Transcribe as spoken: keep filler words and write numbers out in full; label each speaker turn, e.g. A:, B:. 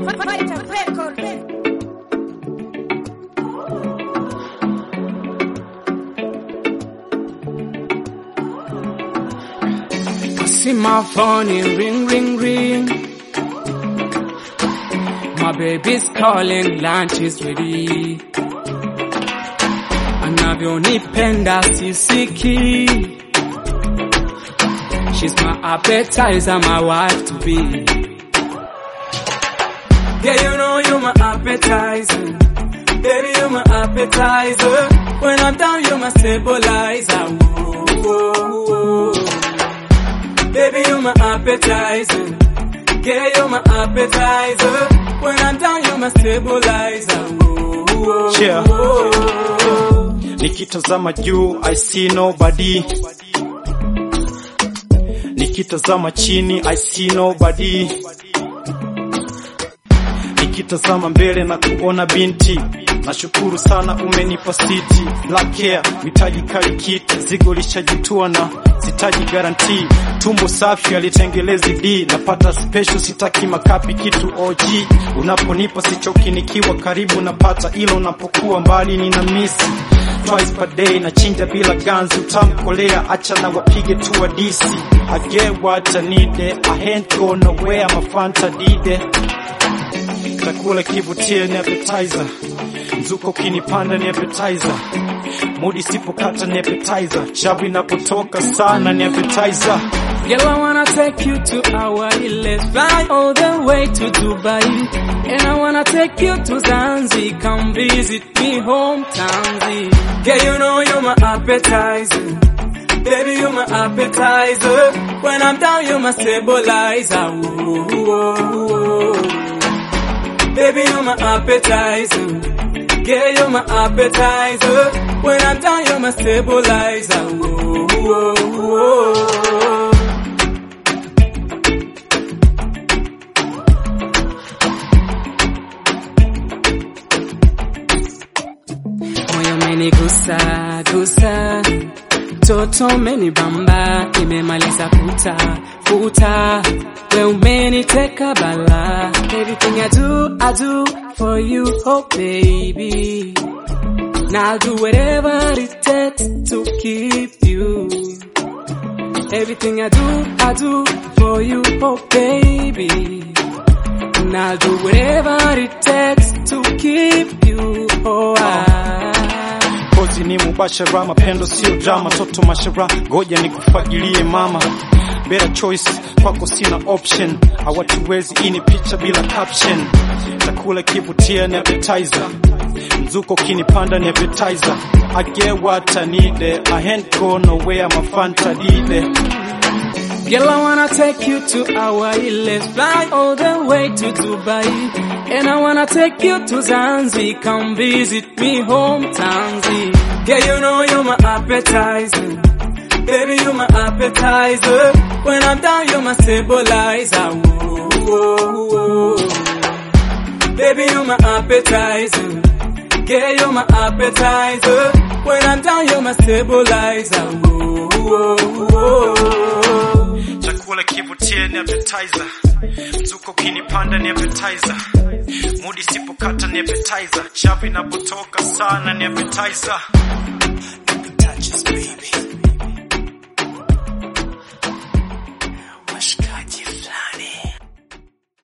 A: See my phone ring, ring, ring. My baby's calling, lunch is ready. Anavyonipenda sisiki. She's my appetizer, my wife to be. Yeah, you know you're my appetizer. Baby, you're my appetizer. When I'm down, you're my stabilizer. Whoa, whoa, whoa. Baby, you're my appetizer. Yeah, you're my appetizer. When I'm down, you're my stabilizer. Whoa, whoa,
B: yeah.
A: whoa.
B: Nikitazama juu, I see nobody. Nikitazama chini, I see nobody. Nikitazama mbele na kuona binti. Nashukuru sana umenipa city. Black hair, mitaji kali kiti. Zigo lishajitua na sitaji guarantee. Tumbo safi alitengelezi D. Napata special sitaki makapi kitu O G. Unaponipa sichoki nikiwa karibu napata. Ilo unapokuwa mbali nina misi. Twice per day na chinja bila ganzi. Utamkolea acha na wapige tu wa D C. I get what I need it. I ain't go nowhere, my fanta dide. Takula kivutia ni appetizer. Mzuko kinipanda ni appetizer. Mudi sipokata ni appetizer. Shabu inapotoka sana ni appetizer.
A: Girl, I wanna take you to Hawaii. Let's fly all the way to Dubai. And I wanna take you to Zanzibar. Come visit me hometown. Girl, you know you're my appetizer. Baby, you're my appetizer. When I'm down, you're my stabilizer. Whoa, whoa, whoa. Baby, you're my appetizer. Yeah, you're my appetizer. When I'm down, you're my stabilizer. Whoa, whoa, whoa. Moyo umenigusa, gusa. Toto umenibamba, imemaliza kuta, futa. We umeniteka bala. Everything I do, I do for you, oh baby. Now I'll do whatever it takes to keep you. Everything I do, I do for you, oh baby. Now I'll do whatever it takes to keep you, oh I.
B: Kozi ni mubashara, mapendo sio drama. Toto mashara, goja nikufagilie mama. Better choice, kwako sina option. Hawatuwezi ini picha bila caption. Takula kivutia ni appetizer. Mzuko kinipanda ni appetizer. I get what I need it. I ain't go nowhere, my fanta dide.
A: Girl, I wanna take you to Hawaii. Let's fly all the way to Dubai. And I wanna take you to Zanzibar. Come visit me hometown. Yeah, you know you're my appetizer. Baby, you're my appetizer. When I'm down, you're my stabilizer. Whoa, whoa, whoa. Baby, you're my appetizer. Yeah, you're my appetizer. When I'm down, you're my stabilizer. Whoa, whoa, whoa.
B: Chakula kivutia ni appetizer. Mzuko kinipanda ni appetizer. Mudi sipokata ni appetizer. Shavu inapotoka sana ni appetizer. Touches, baby.